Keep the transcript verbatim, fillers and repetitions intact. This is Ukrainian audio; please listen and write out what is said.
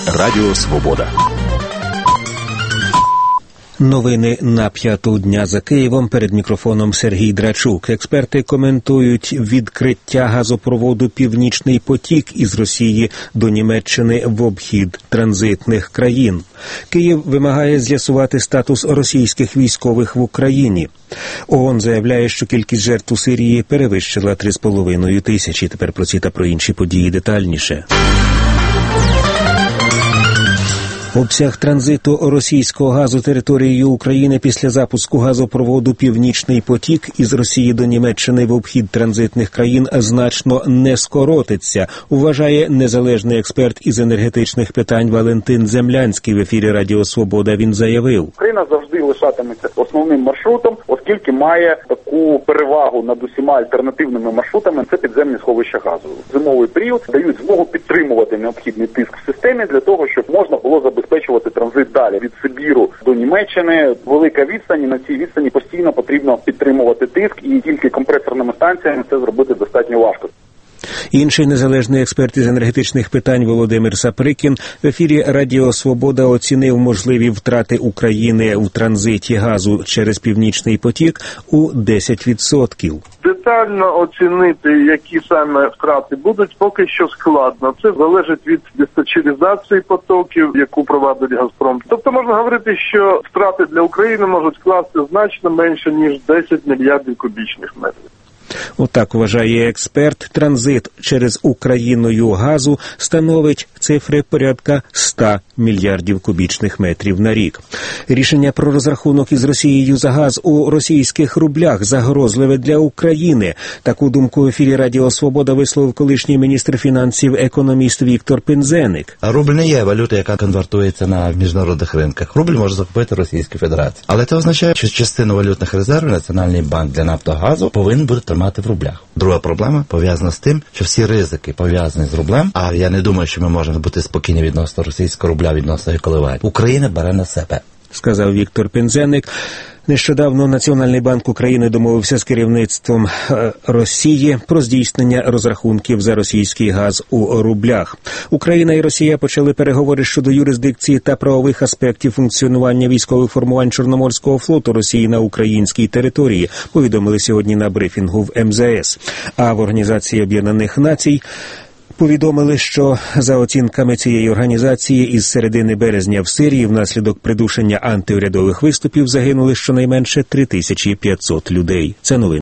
Радіо Свобода. Новини на п'яту дня за Києвом. Перед мікрофоном Сергій Драчук. Експерти коментують відкриття газопроводу «Північний потік» із Росії до Німеччини в обхід транзитних країн. Київ вимагає з'ясувати статус російських військових в Україні. ООН заявляє, що кількість жертв у Сирії перевищила три з половиною тисячі. Тепер про ці та про інші події детальніше. Обсяг транзиту російського газу територією України після запуску газопроводу «Північний потік» із Росії до Німеччини в обхід транзитних країн значно не скоротиться, вважає незалежний експерт із енергетичних питань Валентин Землянський. В ефірі Радіо Свобода він заявив: Україна завжди лишатиметься основним маршрутом, оскільки має таку перевагу над усіма альтернативними маршрутами – це підземні сховища газу. В зимовий період дають змогу підтримувати необхідний тиск в системі для того, щоб можна було забезпечувати транзит далі від Сибіру до Німеччини. Велика відстань, і на цій відстані постійно потрібно підтримувати тиск, і тільки компресорними станціями це зробити достатньо важко. Інший незалежний експерт із енергетичних питань Володимир Саприкін в ефірі Радіо Свобода оцінив можливі втрати України у транзиті газу через «Північний потік» у десять відсотків. Детально оцінити, які саме втрати будуть, поки що складно. Це залежить від диспетчеризації потоків, яку провадить «Газпром». Тобто можна говорити, що втрати для України можуть скласти значно менше, ніж десять мільярдів кубічних метрів. Отак вважає експерт. Транзит через Україною газу становить цифри порядка ста мільярдів кубічних метрів на рік. Рішення про розрахунок із Росією за газ у російських рублях загрозливе для України. Таку думку в ефірі Радіо Свобода висловив колишній міністр фінансів, економіст Віктор Пинзеник. Рубль не є валюта, яка конвертується на міжнародних ринках. Рубль може закупити Російська Федерація. Але це означає, що частину валютних резервів Національний банк для Нафтогазу повинен буде тримати в рублях. Друга проблема пов'язана з тим, що всі ризики пов'язані з рублем, а я не думаю, що ми можемо бути спокійні відносно російського рубля, відносно їх коливань. Україна бере на себе, сказав Віктор Пинзеник. Нещодавно Національний банк України домовився з керівництвом Росії про здійснення розрахунків за російський газ у рублях. Україна і Росія почали переговори щодо юрисдикції та правових аспектів функціонування військових формувань Чорноморського флоту Росії на українській території, повідомили сьогодні на брифінгу в ем зе ес. А в Організації Об'єднаних Націй повідомили, що за оцінками цієї організації із середини березня в Сирії внаслідок придушення антиурядових виступів загинули щонайменше три тисячі п'ятсот людей. Це новини.